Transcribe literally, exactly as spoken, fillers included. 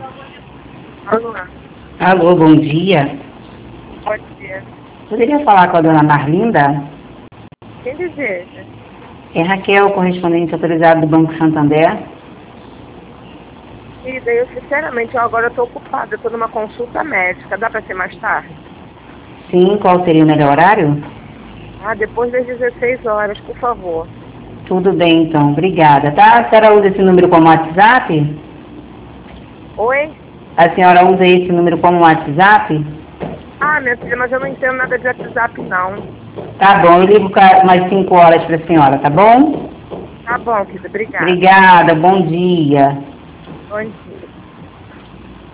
Alô? Alô, bom dia. Bom dia. Poderia falar com a dona Marlinda? Quem deseja? É Raquel, correspondente autorizado do Banco Santander. E daí, eu sinceramente, eu agora estou ocupada, estou numa consulta médica. Dá para ser mais tarde? Sim, qual seria o melhor horário? Ah, depois das dezesseis horas, por favor. Tudo bem, então. Obrigada, tá? A senhora usa esse número como WhatsApp? Oi? A senhora usa esse número como WhatsApp? Ah, minha filha, mas eu não entendo nada de WhatsApp, não. Tá bom, eu ligo ca- mais cinco horas para a senhora, tá bom? Tá bom, querida. Obrigada. Obrigada, bom dia. Bom dia.